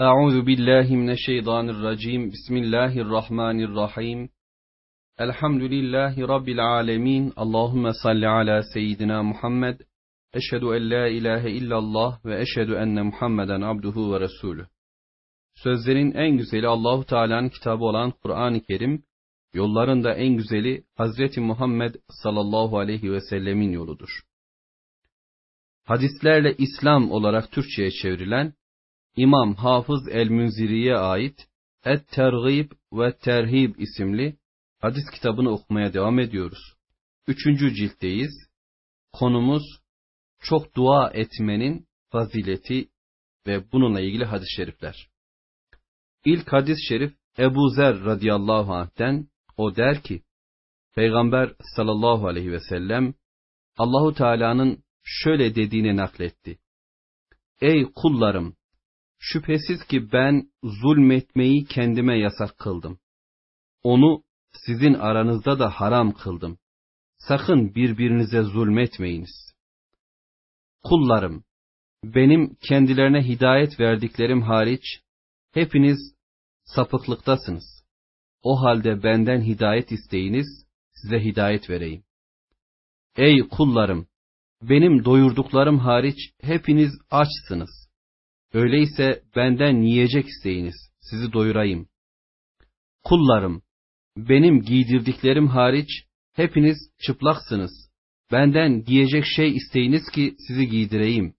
Euzu billahi mineşşeytanirracim. Bismillahirrahmanirrahim. Elhamdülillahi rabbil alamin. Allahumme salli ala seyyidina Muhammed. Eşhedü en la ilahe illallah ve eşhedü enne Muhammeden abduhu ve resulü. Sözlerin en güzeli Allahu Teala'nın kitabı olan Kur'an-ı Kerim, yolların da en güzeli Hazreti Muhammed sallallahu aleyhi ve sellemin yoludur. Hadislerle İslam olarak Türkçe'ye çevrilen İmam Hafız el-Münziri'ye ait Et-Tergib ve Terhib isimli hadis kitabını okumaya devam ediyoruz. 3. ciltteyiz. Konumuz çok dua etmenin fazileti ve bununla ilgili hadis-i şerifler. İlk hadis-i şerif Ebu Zer radıyallahu anh'ten, o der ki, Peygamber sallallahu aleyhi ve sellem Allahu Teala'nın şöyle dediğini nakletti. Ey kullarım! Şüphesiz ki ben zulmetmeyi kendime yasak kıldım. Onu sizin aranızda da haram kıldım. Sakın birbirinize zulmetmeyiniz. Kullarım, benim kendilerine hidayet verdiklerim hariç, hepiniz sapıklıktasınız. O halde benden hidayet isteyiniz, size hidayet vereyim. Ey kullarım, benim doyurduklarım hariç, hepiniz açsınız. Öyleyse benden yiyecek isteyiniz, sizi doyurayım. Kullarım, benim giydirdiklerim hariç, hepiniz çıplaksınız. Benden giyecek şey isteyiniz ki sizi giydireyim.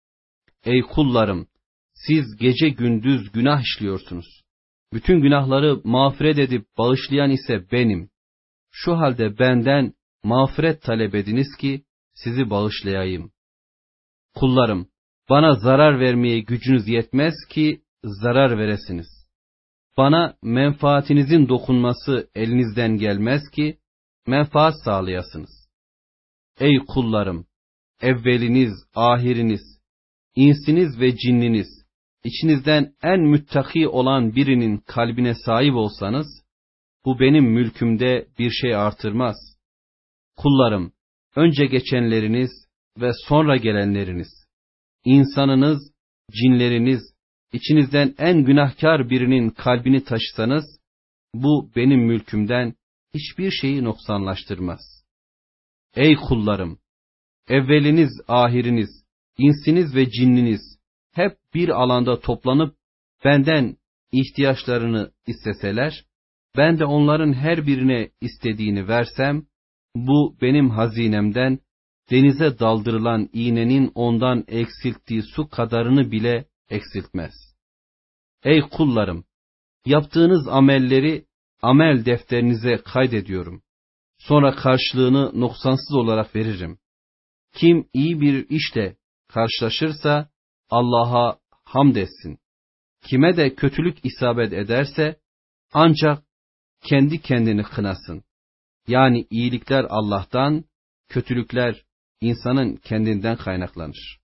Ey kullarım, siz gece gündüz günah işliyorsunuz. Bütün günahları mağfiret edip bağışlayan ise benim. Şu halde benden mağfiret talep ediniz ki sizi bağışlayayım. Kullarım, bana zarar vermeye gücünüz yetmez ki zarar veresiniz. Bana menfaatinizin dokunması elinizden gelmez ki menfaat sağlayasınız. Ey kullarım! Evveliniz, ahiriniz, insiniz ve cinniniz, içinizden en müttaki olan birinin kalbine sahip olsanız, bu benim mülkümde bir şey artırmaz. Kullarım, önce geçenleriniz ve sonra gelenleriniz, İnsanınız, cinleriniz, içinizden en günahkar birinin kalbini taşısanız, bu benim mülkümden hiçbir şeyi noksanlaştırmaz. Ey kullarım! Evveliniz, ahiriniz, insiniz ve cinniniz, hep bir alanda toplanıp, benden ihtiyaçlarını isteseler, ben de onların her birine istediğini versem, bu benim hazinemden, denize daldırılan iğnenin ondan eksilttiği su kadarını bile eksiltmez. Ey kullarım! Yaptığınız amelleri amel defterinize kaydediyorum. Sonra karşılığını noksansız olarak veririm. Kim iyi bir işle karşılaşırsa Allah'a hamd etsin. Kime de kötülük isabet ederse ancak kendi kendini kınasın. Yani iyilikler Allah'tan, kötülükler insanın kendinden kaynaklanır.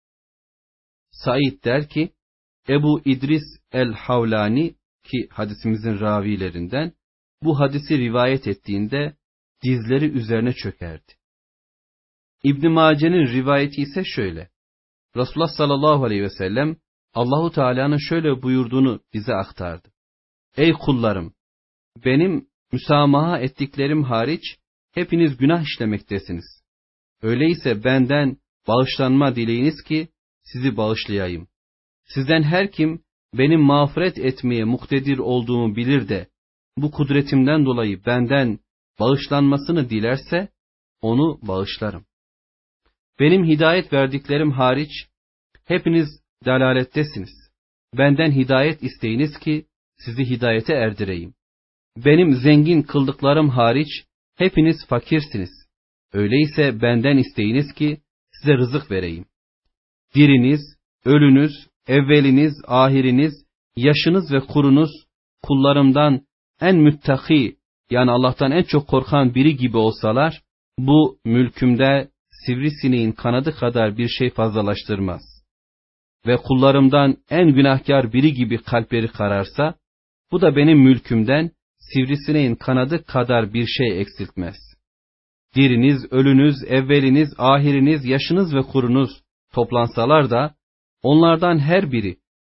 Said der ki, Ebu İdris el-Havlani ki hadisimizin ravilerinden, bu hadisi rivayet ettiğinde dizleri üzerine çökerdi. İbn Mace'nin rivayeti ise şöyle. Resulullah sallallahu aleyhi ve sellem Allahu Teala'nın şöyle buyurduğunu bize aktardı. Ey kullarım! Benim müsamaha ettiklerim hariç hepiniz günah işlemektesiniz. Öyleyse benden bağışlanma dileyiniz ki sizi bağışlayayım. Sizden her kim benim mağfiret etmeye muktedir olduğumu bilir de bu kudretimden dolayı benden bağışlanmasını dilerse onu bağışlarım. Benim hidayet verdiklerim hariç hepiniz dalalettesiniz. Benden hidayet isteyiniz ki sizi hidayete erdireyim. Benim zengin kıldıklarım hariç hepiniz fakirsiniz. Öyleyse benden isteyiniz ki size rızık vereyim. Diriniz, ölünüz, evveliniz, ahiriniz, yaşınız ve kurunuz kullarımdan en müttaki, yani Allah'tan en çok korkan biri gibi olsalar, bu mülkümde sivrisineğin kanadı kadar bir şey fazlalaştırmaz. Ve kullarımdan en günahkar biri gibi kalpleri kararsa, bu da benim mülkümden sivrisineğin kanadı kadar bir şey eksiltmez. Diriniz, ölünüz, evveliniz, ahiriniz, yaşınız ve kurunuz toplansalar da, onlardan her biri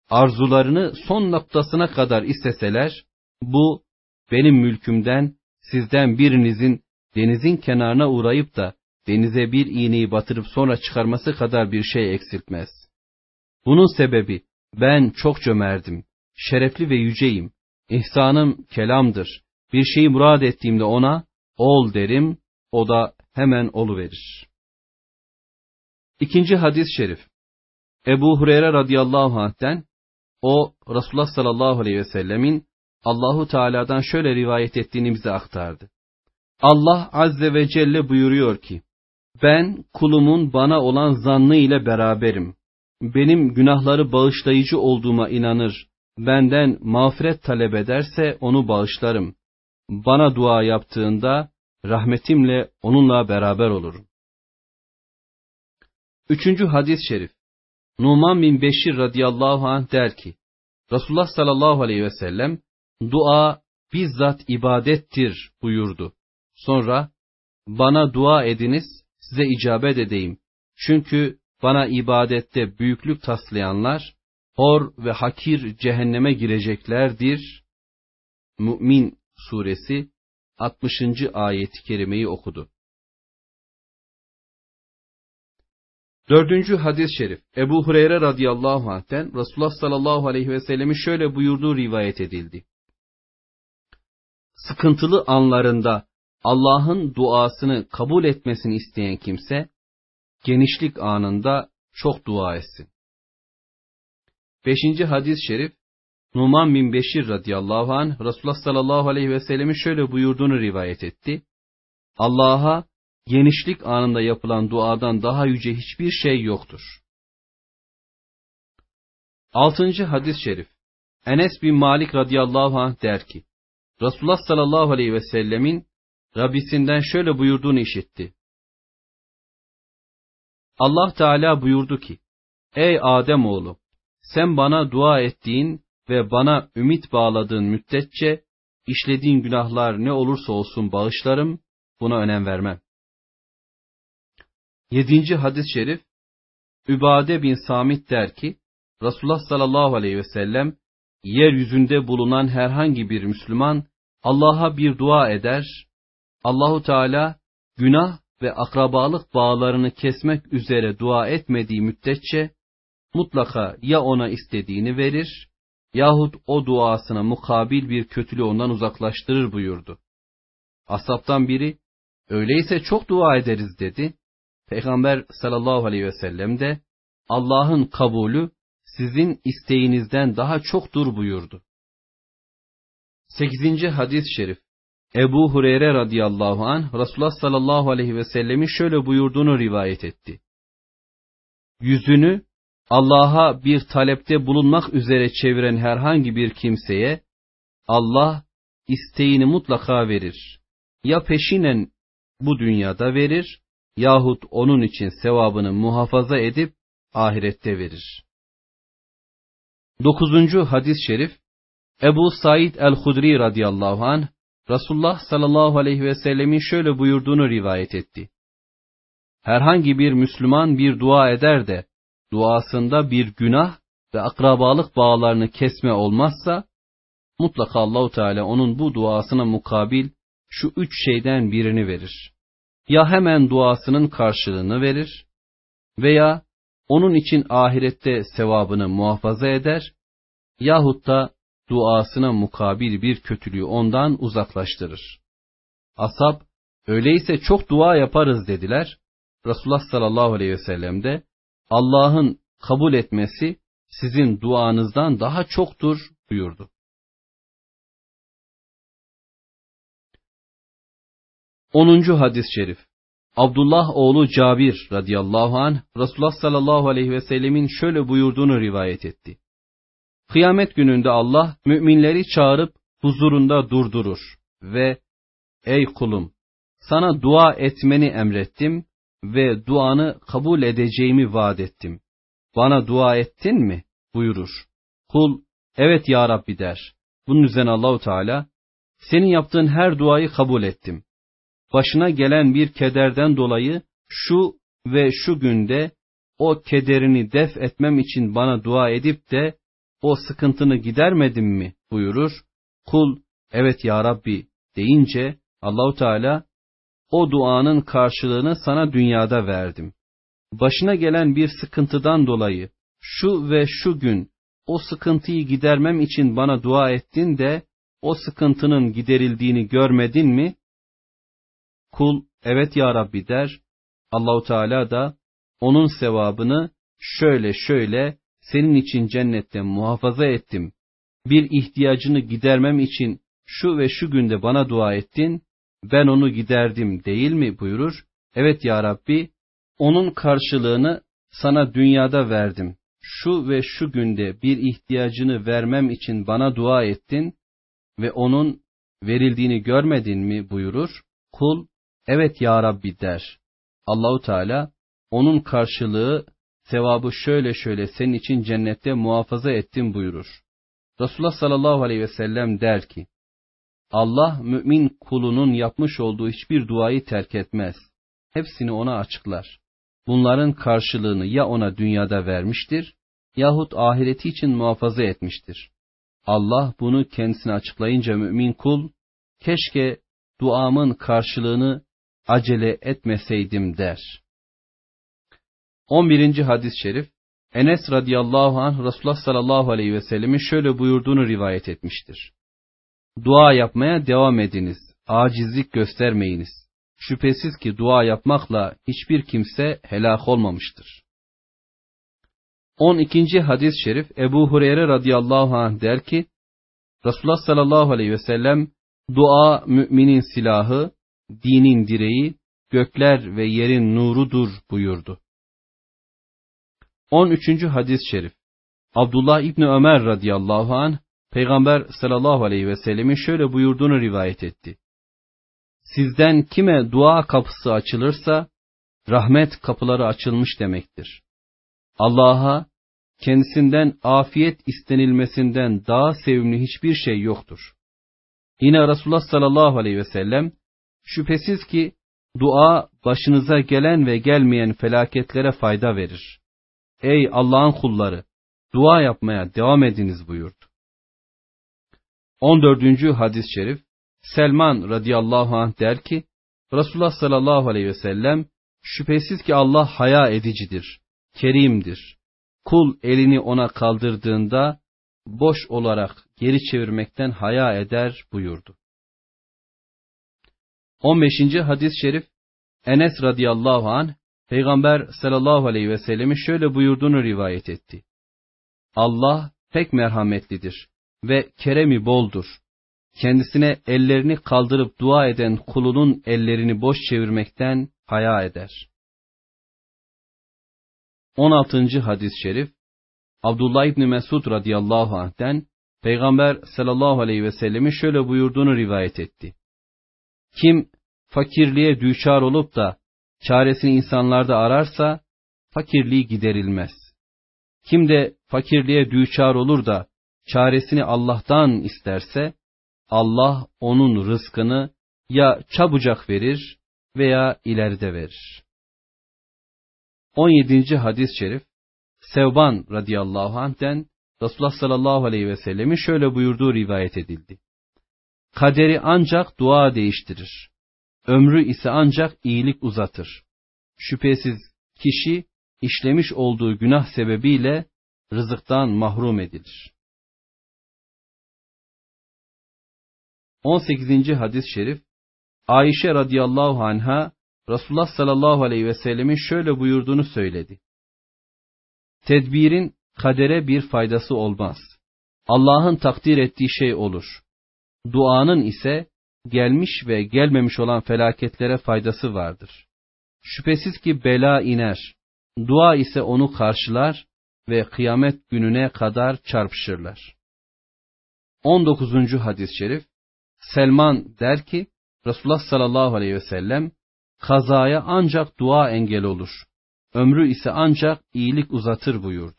arzularını son noktasına kadar isteseler, bu benim mülkümden sizden birinizin denizin kenarına uğrayıp da denize bir iğneyi batırıp sonra çıkarması kadar bir şey eksiltmez. Bunun sebebi ben çok cömertim, şerefli ve yüceyim. İhsanım kelamdır. Bir şeyi murad ettiğimde ona ol derim, o da hemen oluverir. İkinci hadis-i şerif. Ebu Hureyre radıyallahu anh'ten, o Resulullah sallallahu aleyhi ve sellemin Allahu Teala'dan şöyle rivayet ettiğini bize aktardı. Allah azze ve celle buyuruyor ki, ben kulumun bana olan zannı ile beraberim. Benim günahları bağışlayıcı olduğuma inanır, benden mağfiret talep ederse onu bağışlarım. Bana dua yaptığında rahmetimle onunla beraber olurum. Üçüncü hadis-i şerif. Numan bin Beşir radıyallahu anh der ki, Resulullah sallallahu aleyhi ve sellem, dua bizzat ibadettir buyurdu. Sonra, bana dua ediniz, size icabet edeyim. Çünkü bana ibadette büyüklük taslayanlar, hor ve hakir cehenneme gireceklerdir. Mü'min suresi 60. ayet-i kerimeyi okudu. Dördüncü hadis-i şerif. Ebu Hureyre radıyallahu anh'ten Resulullah sallallahu aleyhi ve sellemin şöyle buyurduğu rivayet edildi. Sıkıntılı anlarında Allah'ın duasını kabul etmesini isteyen kimse, genişlik anında çok dua etsin. Beşinci hadis-i şerif. Numan bin Beşir radıyallahu anh Resulullah sallallahu aleyhi ve sellemin şöyle buyurduğunu rivayet etti. Allah'a genişlik anında yapılan duadan daha yüce hiçbir şey yoktur. Altıncı hadis-i şerif. Enes bin Malik radıyallahu anh der ki, Resulullah sallallahu aleyhi ve sellemin Rabbisinden şöyle buyurduğunu işitti. Allah Teala buyurdu ki, ey Ademoğlu, sen bana dua ettiğin ve bana ümit bağladığın müddetçe işlediğin günahlar ne olursa olsun bağışlarım, buna önem vermem. Yedinci hadis-i şerif. Übade bin Samit der ki, Resulullah sallallahu aleyhi ve sellem, yeryüzünde bulunan herhangi bir Müslüman Allah'a bir dua eder, Allahu Teala günah ve akrabalık bağlarını kesmek üzere dua etmediği müddetçe mutlaka ya ona istediğini verir yahut o duasına mukabil bir kötülüğü ondan uzaklaştırır buyurdu. Ashabtan biri, öyleyse çok dua ederiz dedi. Peygamber sallallahu aleyhi ve sellem de, Allah'ın kabulü sizin isteğinizden daha çoktur buyurdu. 8. hadis-i şerif. Ebu Hureyre radıyallahu anh Resulullah sallallahu aleyhi ve sellemin şöyle buyurduğunu rivayet etti. Yüzünü Allah'a bir talepte bulunmak üzere çeviren herhangi bir kimseye Allah isteğini mutlaka verir. Ya peşinen bu dünyada verir yahut onun için sevabını muhafaza edip ahirette verir. 9. hadis-i şerif. Ebu Said el-Hudri radıyallahu anh Resulullah sallallahu aleyhi ve sellemin şöyle buyurduğunu rivayet etti. Herhangi bir Müslüman bir dua eder de duasında bir günah ve akrabalık bağlarını kesme olmazsa mutlaka Allahu Teala onun bu duasına mukabil şu 3 şeyden birini verir. Ya hemen duasının karşılığını verir veya onun için ahirette sevabını muhafaza eder yahut da duasına mukabil bir kötülüğü ondan uzaklaştırır. Ashab, öyleyse çok dua yaparız dediler. Resulullah sallallahu aleyhi ve sellem de, Allah'ın kabul etmesi sizin duanızdan daha çoktur buyurdu. 10. hadis-i şerif. Abdullah oğlu Cabir radıyallahu anh Resulullah sallallahu aleyhi ve sellemin şöyle buyurduğunu rivayet etti. Kıyamet gününde Allah müminleri çağırıp huzurunda durdurur ve ey kulum sana dua etmeni emrettim ve duanı kabul edeceğimi vaat ettim. Bana dua ettin mi? Buyurur. Kul evet ya Rabbi der. Bunun üzerine Allahu Teala senin yaptığın her duayı kabul ettim. Başına gelen bir kederden dolayı şu ve şu günde o kederini def etmem için bana dua edip de o sıkıntını gidermedin mi buyurur. Kul evet ya Rabbi deyince Allahu Teala o duanın karşılığını sana dünyada verdim. Başına gelen bir sıkıntıdan dolayı şu ve şu gün o sıkıntıyı gidermem için bana dua ettin de o sıkıntının giderildiğini görmedin mi? Kul evet ya Rabbi der. Allahu Teala da onun sevabını şöyle şöyle senin için cennette muhafaza ettim. Bir ihtiyacını gidermem için şu ve şu günde bana dua ettin, ben onu giderdim değil mi buyurur. Evet ya Rabbi, onun karşılığını sana dünyada verdim. Şu ve şu günde bir ihtiyacını vermem için bana dua ettin ve onun verildiğini görmedin mi buyurur. Kul evet ya Rabbi der. Allahu Teala onun karşılığı sevabı şöyle şöyle senin için cennette muhafaza ettim buyurur. Resulullah sallallahu aleyhi ve sellem der ki, Allah mümin kulunun yapmış olduğu hiçbir duayı terk etmez. Hepsini ona açıklar. Bunların karşılığını ya ona dünyada vermiştir, yahut ahireti için muhafaza etmiştir. Allah bunu kendisine açıklayınca mümin kul, keşke duamın karşılığını acele etmeseydim der. 11. hadis-i şerif, Enes radıyallahu anh Resulullah sallallahu aleyhi ve sellemin şöyle buyurduğunu rivayet etmiştir. Dua yapmaya devam ediniz, acizlik göstermeyiniz. Şüphesiz ki dua yapmakla hiçbir kimse helak olmamıştır. 12. hadis-i şerif Ebu Hureyre radıyallahu anh der ki, Resulullah sallallahu aleyhi ve sellem, dua müminin silahı, dinin direği, gökler ve yerin nurudur buyurdu. 13. hadis-i şerif Abdullah İbni Ömer radıyallahu anh, Peygamber sallallahu aleyhi ve sellemin şöyle buyurduğunu rivayet etti. Sizden kime dua kapısı açılırsa, rahmet kapıları açılmış demektir. Allah'a, kendisinden afiyet istenilmesinden daha sevimli hiçbir şey yoktur. Yine Resulullah sallallahu aleyhi ve sellem, şüphesiz ki dua başınıza gelen ve gelmeyen felaketlere fayda verir. Ey Allah'ın kulları, dua yapmaya devam ediniz buyurdu. 14. hadis-i şerif Selman radıyallahu anh der ki, Resulullah sallallahu aleyhi ve sellem, şüphesiz ki Allah haya edicidir, kerimdir. Kul elini ona kaldırdığında boş olarak geri çevirmekten haya eder buyurdu. 15. hadis-i şerif Enes radıyallahu anh, Peygamber sallallahu aleyhi ve sellemin şöyle buyurduğunu rivayet etti. Allah pek merhametlidir ve keremi boldur. Kendisine ellerini kaldırıp dua eden kulunun ellerini boş çevirmekten haya eder. 16. hadis-i şerif Abdullah İbni Mesud radıyallahu anh'ten Peygamber sallallahu aleyhi ve sellemin şöyle buyurduğunu rivayet etti. Kim fakirliğe düçar olup da çaresini insanlarda ararsa fakirliği giderilmez. Kim de fakirliğe düçar olur da çaresini Allah'tan isterse Allah onun rızkını ya çabucak verir veya ileride verir. 17. hadis-i şerif Sevban radıyallahu anh'ten Resulullah sallallahu aleyhi ve sellemin şöyle buyurduğu rivayet edildi. Kaderi ancak dua değiştirir. Ömrü ise ancak iyilik uzatır. Şüphesiz kişi işlemiş olduğu günah sebebiyle rızıktan mahrum edilir. 18. hadis-i şerif Ayşe radıyallahu anha Resulullah sallallahu aleyhi ve sellemin şöyle buyurduğunu söyledi. Tedbirin kadere bir faydası olmaz. Allah'ın takdir ettiği şey olur. Duanın ise gelmiş ve gelmemiş olan felaketlere faydası vardır. Şüphesiz ki bela iner. Dua ise onu karşılar ve kıyamet gününe kadar çarpışırlar. 19. hadis-i şerif Selman der ki, Resulullah sallallahu aleyhi ve sellem, kazaya ancak dua engel olur. Ömrü ise ancak iyilik uzatır buyurdu.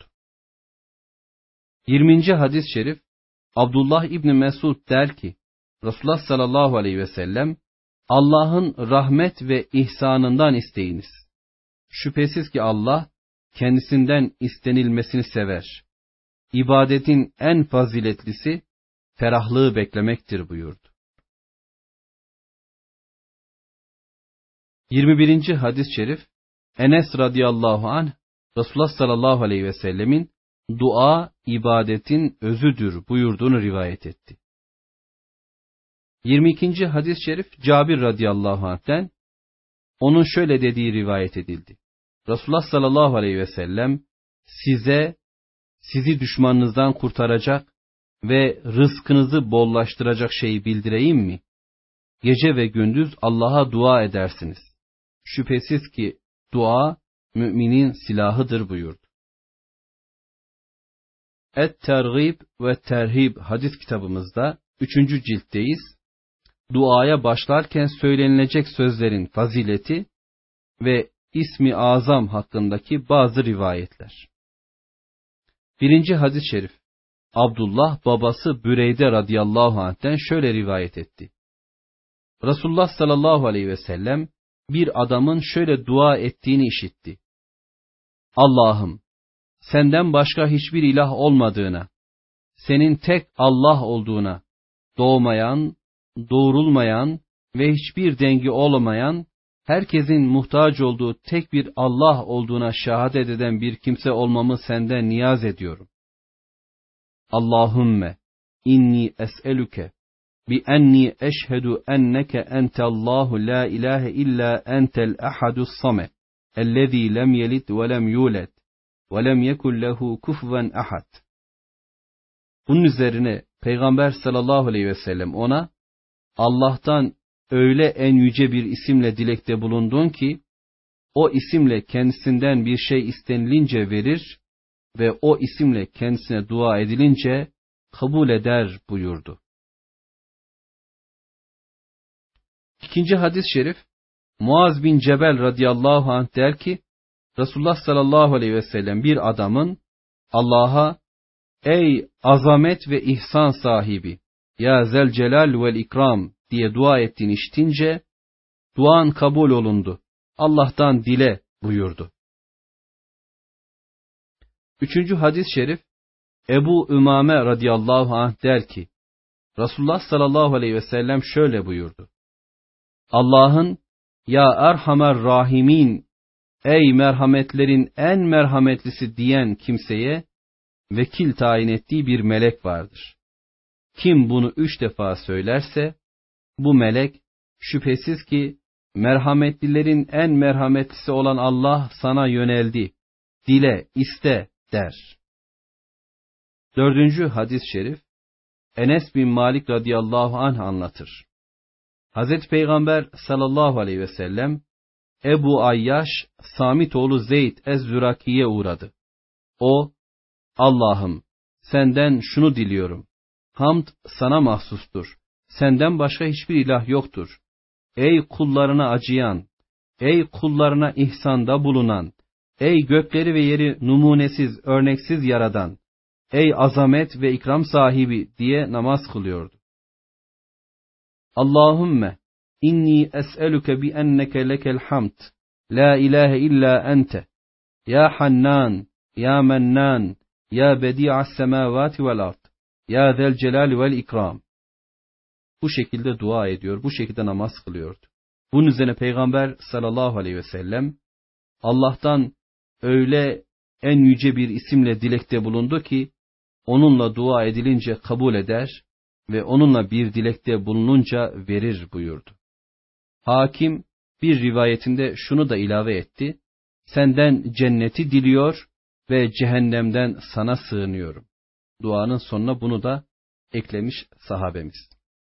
20. hadis-i şerif Abdullah İbni Mesud der ki, Resulullah sallallahu aleyhi ve sellem, Allah'ın rahmet ve ihsanından isteyiniz. Şüphesiz ki Allah kendisinden istenilmesini sever. ibadetin en faziletlisi ferahlığı beklemektir buyurdu. 21. hadis-i şerif, Enes radıyallahu anh, Resulullah sallallahu aleyhi ve sellemin dua ibadetin özüdür buyurduğunu rivayet etti. 22. hadis-i şerif, Cabir radıyallahu anh'ten, onun şöyle dediği rivayet edildi. Resulullah sallallahu aleyhi ve sellem, sizi düşmanınızdan kurtaracak ve rızkınızı bollaştıracak şeyi bildireyim mi? Gece ve gündüz Allah'a dua edersiniz. Şüphesiz ki dua, müminin silahıdır buyurdu. Et-Tergib ve Terhib hadis kitabımızda 3. ciltteyiz. Duaya başlarken söylenilecek sözlerin fazileti ve İsmi Azam hakkındaki bazı rivayetler. 1. hadis-i şerif, Abdullah babası Büreyde radıyallahu anh'ten şöyle rivayet etti. Resulullah sallallahu aleyhi ve sellem bir adamın şöyle dua ettiğini işitti. Allah'ım, senden başka hiçbir ilah olmadığına, senin tek Allah olduğuna, doğmayan, doğrulmayan ve hiçbir dengi olmayan, herkesin muhtaç olduğu tek bir Allah olduğuna şehadet eden bir kimse olmamı senden niyaz ediyorum. Allahümme inni es'eluke bi enni eşhedü enneke enteallahu la ilahe illa entel ahadus samed ellezî lem yelid ve lem yulad ve lem yekun lehu kufuven ahad. Bunun üzerine Peygamber sallallahu aleyhi ve sellem ona, Allah'tan öyle en yüce bir isimle dilekte bulundun ki, o isimle kendisinden bir şey istenilince verir ve o isimle kendisine dua edilince kabul eder buyurdu. 2. hadis-i şerif, Muaz bin Cebel radıyallahu anh der ki, Resulullah sallallahu aleyhi ve sellem bir adamın Allah'a, ey azamet ve ihsan sahibi, ya zelcelal vel ikram diye dua ettiğini işitince, duan kabul olundu, Allah'tan dile buyurdu. 3. hadis-i şerif, Ebu Ümame radıyallahu anh der ki, Resulullah sallallahu aleyhi ve sellem şöyle buyurdu. Allah'ın, ya Erhamer Rahimin, ey merhametlerin en merhametlisi diyen kimseye, vekil tayin ettiği bir melek vardır. Kim bunu 3 defa söylerse, bu melek, şüphesiz ki, merhametlilerin en merhametlisi olan Allah sana yöneldi, dile, iste der. 4. hadis-i şerif, Enes bin Malik radıyallahu anh anlatır. Hazreti Peygamber sallallahu aleyhi ve sellem, Ebu Ayyaş, Samit oğlu Zeyd ez-Züraki'ye uğradı. O, Allah'ım, senden şunu diliyorum. Hamd sana mahsustur. Senden başka hiçbir ilah yoktur. Ey kullarına acıyan, ey kullarına ihsanda bulunan, ey gökleri ve yeri numunesiz, örneksiz yaradan, ey azamet ve ikram sahibi diye namaz kılıyordu. Allahümme inni es'eluke bi enneke lekel hamd, la ilahe illa ente, ya Hannan, ya Mennan, ya bedi'as semavati vel ard, ya zel celal vel ikram. Bu şekilde dua ediyor, bu şekilde namaz kılıyordu. Bunun üzerine Peygamber sallallahu aleyhi ve sellem, Allah'tan öyle en yüce bir isimle dilekte bulundu ki, onunla dua edilince kabul eder ve onunla bir dilekte bulununca verir buyurdu. Hakim bir rivayetinde şunu da ilave etti, senden cenneti diliyor ve cehennemden sana sığınıyorum. Duanın sonuna bunu da eklemiş sahabemiz.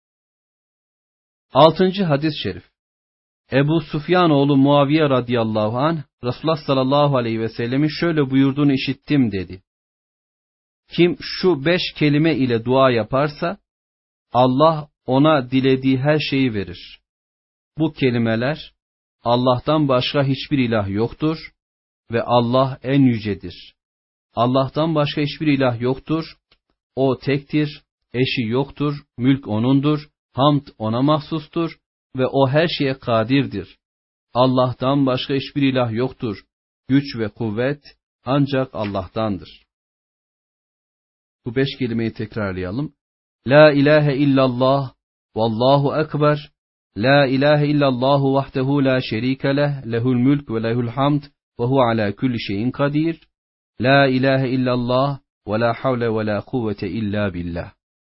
6. hadis-i şerif, Ebu Sufyan oğlu Muaviye radıyallahu anh, Resulullah sallallahu aleyhi ve sellemin şöyle buyurduğunu işittim dedi. Kim şu 5 kelime ile dua yaparsa, Allah ona dilediği her şeyi verir. Bu kelimeler, Allah'tan başka hiçbir ilah yoktur ve Allah en yücedir. Allah'tan başka hiçbir ilah yoktur, o tektir, eşi yoktur, mülk O'nundur, hamd O'na mahsustur ve O her şeye kadirdir. Allah'tan başka hiçbir ilah yoktur, güç ve kuvvet ancak Allah'tandır. Bu 5 kelimeyi tekrarlayalım. La ilahe illallah, vallahu ekber, la ilahe illallahu vahdehu la şerike leh, lehul mülk ve lehul hamd, ve hu ala kulli şeyin kadir. La ilahe illallah, ve la havle ve la kuvvete illa billah.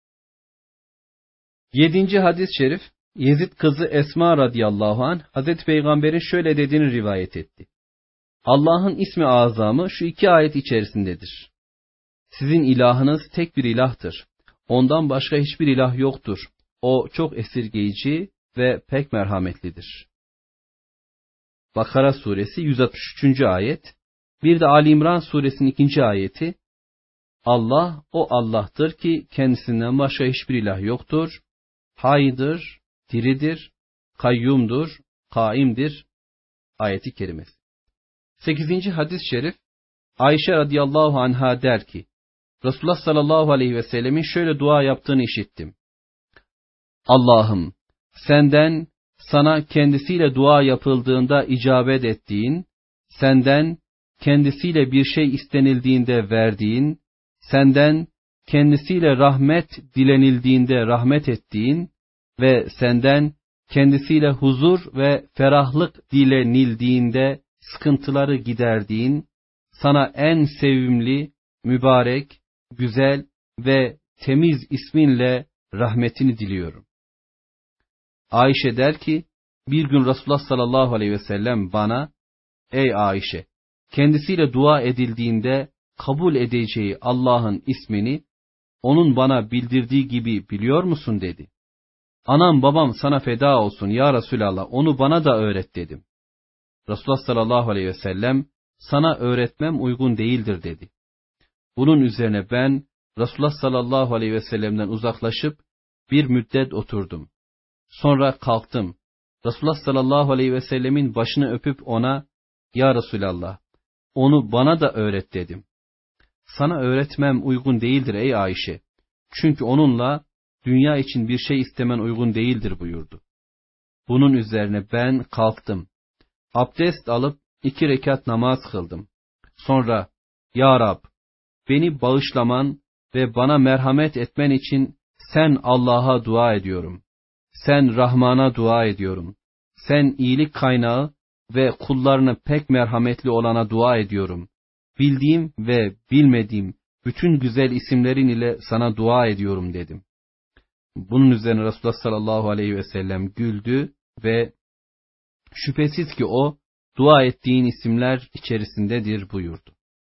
7. hadis-i şerif, Yezid kızı Esma radıyallahu anh, Hazreti Peygamber'in şöyle dediğini rivayet etti. Allah'ın ismi azamı şu 2 ayet içerisindedir. Sizin ilahınız tek bir ilahtır. Ondan başka hiçbir ilah yoktur. O çok esirgeyici ve pek merhametlidir. Bakara suresi 163. ayet. Bir de Ali İmran suresinin 2. ayeti. Allah o Allah'tır ki kendisinden başka hiçbir ilah yoktur. Haydır, diridir, kayyumdur, kaimdir. Ayeti kerimesi. 8. hadis-i şerif, Ayşe radıyallahu anha der ki, Resulullah sallallahu aleyhi ve sellemin şöyle dua yaptığını işittim. Allah'ım, senden sana kendisiyle dua yapıldığında icabet ettiğin, senden kendisiyle bir şey istenildiğinde verdiğin, senden kendisiyle rahmet dilenildiğinde rahmet ettiğin ve senden kendisiyle huzur ve ferahlık dilenildiğinde sıkıntıları giderdiğin, sana en sevimli, mübarek, güzel ve temiz isminle rahmetini diliyorum. Ayşe der ki, bir gün Resulullah sallallahu aleyhi ve sellem bana, ey Ayşe, kendisiyle dua edildiğinde kabul edeceği Allah'ın ismini, onun bana bildirdiği gibi biliyor musun dedi. Anam babam sana feda olsun ya Resulallah, onu bana da öğret dedim. Resulullah sallallahu aleyhi ve sellem, sana öğretmem uygun değildir dedi. Bunun üzerine ben Resulullah sallallahu aleyhi ve sellem'den uzaklaşıp bir müddet oturdum. Sonra kalktım. Resulullah sallallahu aleyhi ve sellemin başını öpüp ona, ya Resulallah, onu bana da öğret dedim. Sana öğretmem uygun değildir ey Ayşe. Çünkü onunla dünya için bir şey istemen uygun değildir buyurdu. Bunun üzerine ben kalktım. Abdest alıp 2 rekat namaz kıldım. Sonra, ya Rab, beni bağışlaman ve bana merhamet etmen için sen Allah'a dua ediyorum. Sen Rahman'a dua ediyorum. Sen iyilik kaynağı ve kullarını pek merhametli olana dua ediyorum. Bildiğim ve bilmediğim bütün güzel isimlerin ile sana dua ediyorum dedim. Bunun üzerine Resulullah sallallahu aleyhi ve sellem güldü ve şüphesiz ki o dua ettiğin isimler içerisindedir buyurdu.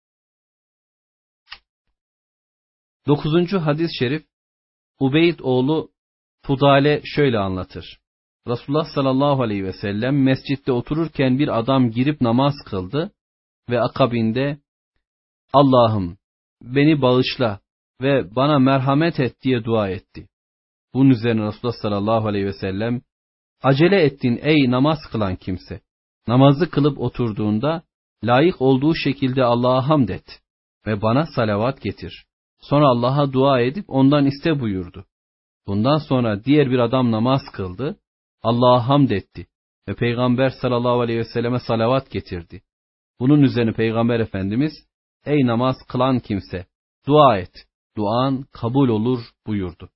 9. hadis-i şerif, Ubeyd oğlu Fudale şöyle anlatır. Resulullah sallallahu aleyhi ve sellem mescitte otururken bir adam girip namaz kıldı ve akabinde Allah'ım beni bağışla ve bana merhamet et diye dua etti. Bunun üzerine Resulullah sallallahu aleyhi ve sellem, acele ettin ey namaz kılan kimse. Namazı kılıp oturduğunda layık olduğu şekilde Allah'a hamd et ve bana salavat getir. Sonra Allah'a dua edip ondan iste buyurdu. Bundan sonra diğer bir adam namaz kıldı, Allah'a hamd etti ve Peygamber sallallahu aleyhi ve selleme salavat getirdi. Bunun üzerine Peygamber Efendimiz, ey namaz kılan kimse, dua et, duan kabul olur buyurdu.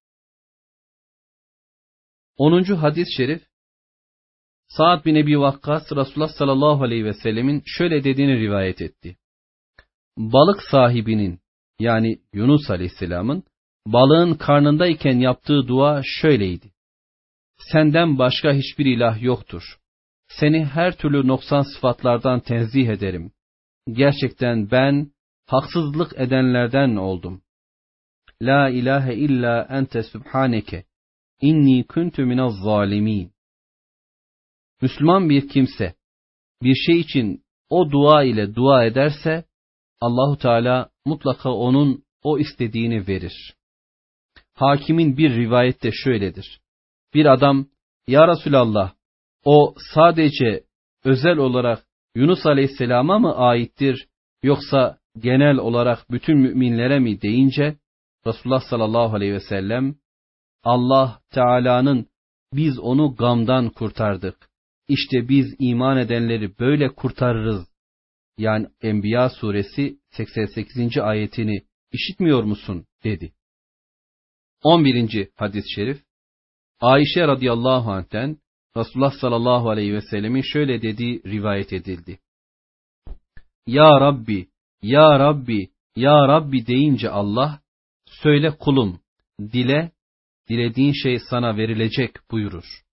10. hadis-i şerif, Sa'd bin Ebi Vakkas Resulullah sallallahu aleyhi ve sellemin şöyle dediğini rivayet etti. Balık sahibinin, yani Yunus aleyhisselamın, balığın karnındayken yaptığı dua şöyleydi. Senden başka hiçbir ilah yoktur. Seni her türlü noksan sıfatlardan tenzih ederim. Gerçekten ben haksızlık edenlerden oldum. La ilahe illa ente subhaneke. İnni kuntu minez zalimin. Müslüman bir kimse bir şey için o dua ile dua ederse Allahu Teala mutlaka onun o istediğini verir. Hakimin bir rivayette şöyledir. Bir adam, ya Resulallah, o sadece özel olarak Yunus Aleyhisselam'a mı aittir yoksa genel olarak bütün müminlere mi deyince Resulullah sallallahu aleyhi ve sellem, Allah Teala'nın biz onu gamdan kurtardık. İşte biz iman edenleri böyle kurtarırız. Yani Enbiya suresi 88. ayetini işitmiyor musun dedi. 11. hadis-i şerif Ayşe radıyallahu anh'ten Resulullah sallallahu aleyhi ve sellemin şöyle dediği rivayet edildi. Ya Rabbi, Ya Rabbi, Ya Rabbi deyince Allah, söyle kulum, dile, dilediğin şey sana verilecek buyurur.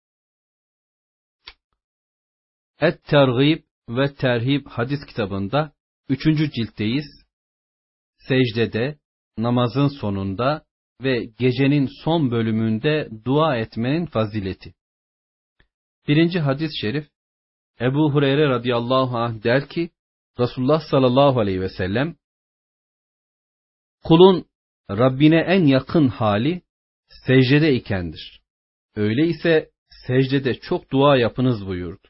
Et-Tergib ve Terhib hadis kitabında 3. ciltteyiz. Secdede, namazın sonunda ve gecenin son bölümünde dua etmenin fazileti. 1. hadis-i şerif Ebu Hureyre radıyallahu anh der ki, Resulullah sallallahu aleyhi ve sellem, kulun Rabbine en yakın hali secdede ikendir. Öyleyse secdede çok dua yapınız buyurdu.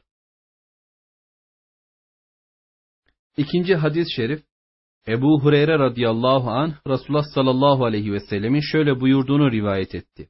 2. hadis-i şerif Ebu Hureyre radıyallahu anh Resulullah sallallahu aleyhi ve sellemin şöyle buyurduğunu rivayet etti.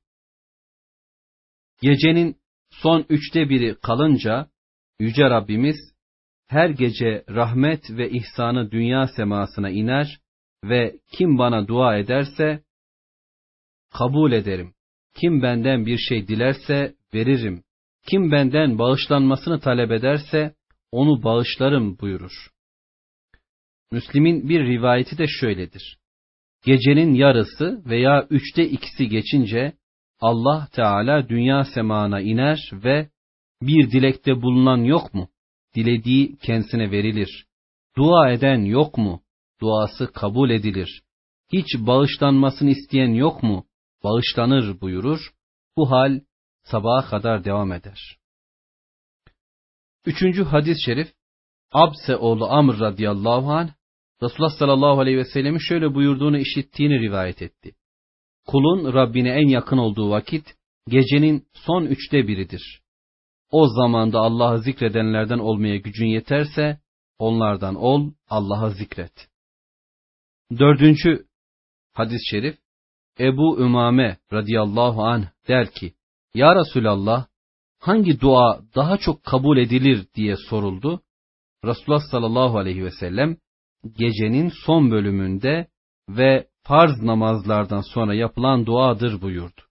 Gecenin son 1/3 kalınca Yüce Rabbimiz her gece rahmet ve ihsanı dünya semasına iner ve kim bana dua ederse kabul ederim. Kim benden bir şey dilerse veririm. Kim benden bağışlanmasını talep ederse onu bağışlarım buyurur. Müslim'in bir rivayeti de şöyledir. Gecenin yarısı veya 2/3 geçince Allah Teala dünya semana iner ve bir dilekte bulunan yok mu? Dilediği kendisine verilir. Dua eden yok mu? Duası kabul edilir. Hiç bağışlanmasını isteyen yok mu? Bağışlanır buyurur. Bu hal sabaha kadar devam eder. 3. hadis-i şerif Abse oğlu Amr radıyallahu anh Resulullah sallallahu aleyhi ve sellemin şöyle buyurduğunu işittiğini rivayet etti. Kulun Rabbine en yakın olduğu vakit gecenin son 1/3'idir. O zamanda Allah'ı zikredenlerden olmaya gücün yeterse onlardan ol, Allah'ı zikret. 4. hadis-i şerif Ebu Ümame radıyallahu anh der ki, Ya Resulallah, hangi dua daha çok kabul edilir diye soruldu. Resulullah sallallahu aleyhi ve sellem, gecenin son bölümünde ve farz namazlardan sonra yapılan duadır buyurdu.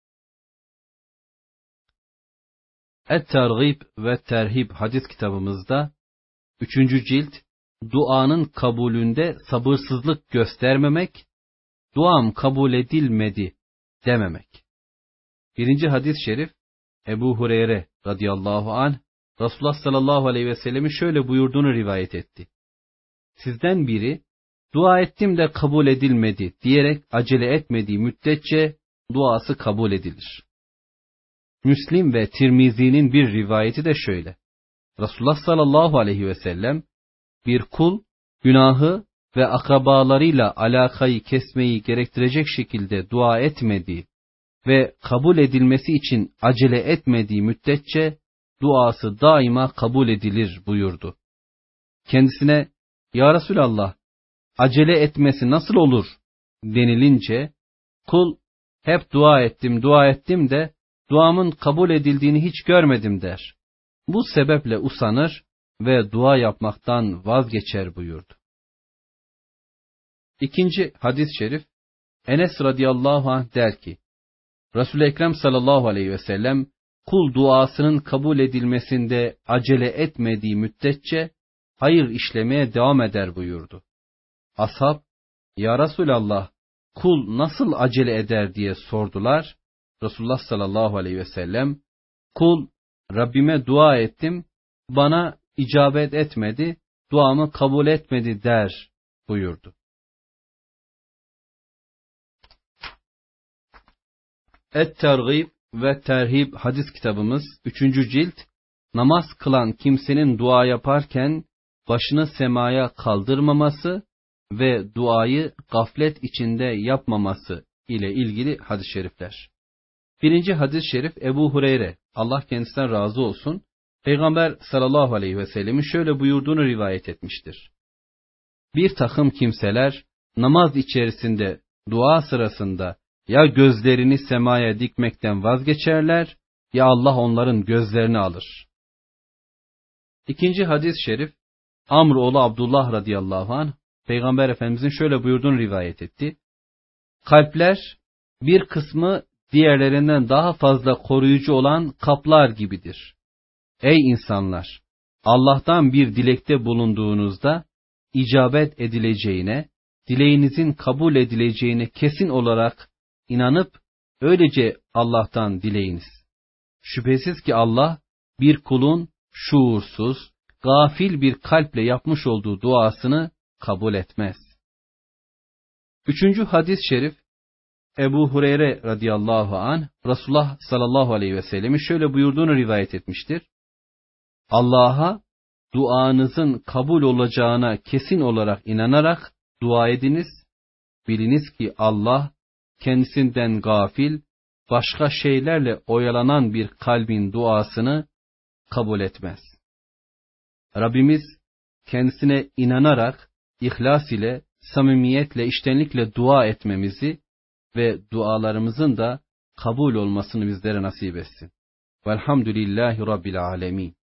Et-Tergib ve Terhib hadis kitabımızda 3. cilt duanın kabulünde sabırsızlık göstermemek, duam kabul edilmedi dememek. 1. hadis-i şerif Ebu Hureyre radıyallahu anh Resulullah sallallahu aleyhi ve sellemin şöyle buyurduğunu rivayet etti. Sizden biri dua ettim de kabul edilmedi diyerek acele etmediği müddetçe duası kabul edilir. Müslim ve Tirmizi'nin bir rivayeti de şöyle. Resulullah sallallahu aleyhi ve sellem bir kul günahı ve akrabalarıyla alakayı kesmeyi gerektirecek şekilde dua etmediği ve kabul edilmesi için acele etmediği müddetçe duası daima kabul edilir buyurdu. Kendisine Ya Resulallah, acele etmesi nasıl olur denilince kul hep dua ettim de duamın kabul edildiğini hiç görmedim der. Bu sebeple usanır ve dua yapmaktan vazgeçer buyurdu. 2. hadis-i şerif Enes radıyallahu anh der ki, Resul-i Ekrem sallallahu aleyhi ve sellem kul duasının kabul edilmesinde acele etmediği müddetçe hayır işlemeye devam eder buyurdu. Ashab, Ya Resulallah, kul nasıl acele eder diye sordular. Resulullah sallallahu aleyhi ve sellem, kul Rabbime dua ettim, bana icabet etmedi, duamı kabul etmedi der buyurdu. Et-Tergib ve Terhib hadis kitabımız 3. cilt namaz kılan kimsenin dua yaparken başını semaya kaldırmaması ve duayı gaflet içinde yapmaması ile ilgili hadis-i şerifler. 1. hadis-i şerif Ebu Hureyre, Allah kendisinden razı olsun, Peygamber sallallahu aleyhi ve sellemin şöyle buyurduğunu rivayet etmiştir. Bir takım kimseler namaz içerisinde dua sırasında ya gözlerini semaya dikmekten vazgeçerler ya Allah onların gözlerini alır. 2. hadis-i şerif Amr oğlu Abdullah radıyallahu anh Peygamber Efendimizin şöyle buyurduğunu rivayet etti. Kalpler bir kısmı diğerlerinden daha fazla koruyucu olan kaplar gibidir. Ey insanlar! Allah'tan bir dilekte bulunduğunuzda icabet edileceğine, dileğinizin kabul edileceğine kesin olarak inanıp öylece Allah'tan dileyiniz. Şüphesiz ki Allah bir kulun şuursuz, gafil bir kalple yapmış olduğu duasını kabul etmez. Üçüncü hadis-i şerif, Ebu Hureyre radıyallahu anh, Resulullah sallallahu aleyhi ve sellem'in şöyle buyurduğunu rivayet etmiştir. Allah'a duanızın kabul olacağına kesin olarak inanarak dua ediniz. Biliniz ki Allah kendisinden gafil, başka şeylerle oyalanan bir kalbin duasını kabul etmez. Rabbimiz kendisine inanarak, ihlas ile, samimiyetle, içtenlikle dua etmemizi ve dualarımızın da kabul olmasını bizlere nasip etsin. Velhamdülillahi Rabbil alemin.